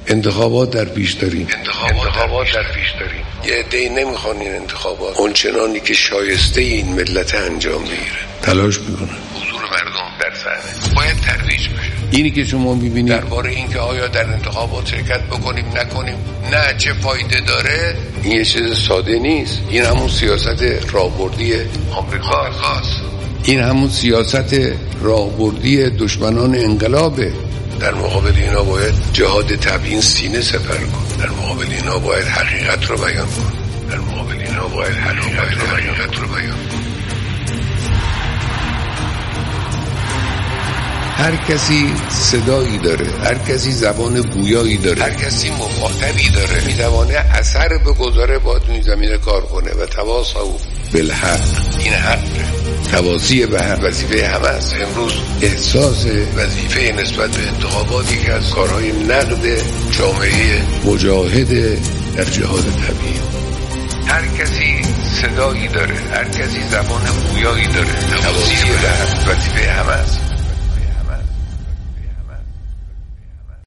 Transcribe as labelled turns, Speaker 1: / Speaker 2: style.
Speaker 1: انتخابات در پیش داریم. یه عده‌ای نمیخوان این انتخابات اونچنانی که شایسته این ملت انجام بگیره. تلاش میکنن حضور مردم در صحنه باید ترویج بشه. اینی که شما میبینید درباره این که آیا در انتخابات شرکت بکنیم نکنیم، نه چه فایده داره، این یه چیز ساده نیست. این همون سیاست راهبردی آمریکاست. این همون سیاست راهبردی دشمنان انقلابه. در مقابل اینا باید جهاد تبیین سینه سپر کن. در مقابل اینا باید حقیقت رو بیان کن. در مقابل اینا باید حقیقت رو بیان کن. هر کسی صدایی داره، هر کسی زبان گویایی داره، هر کسی مخاطبی داره، میتوانه اثر بگذاره، باید این زمینه کار کنه. و تواصوا بالحق، این حقه. تواصی به حق وظیفه همه است. امروز احساس وظیفه نسبت به انتخاباتی که از کارهای نقد جامعه مجاهد در جهاد طبیعی. هر کسی صدایی داره، هر کسی زبان گویایی داره، تواصی به حق.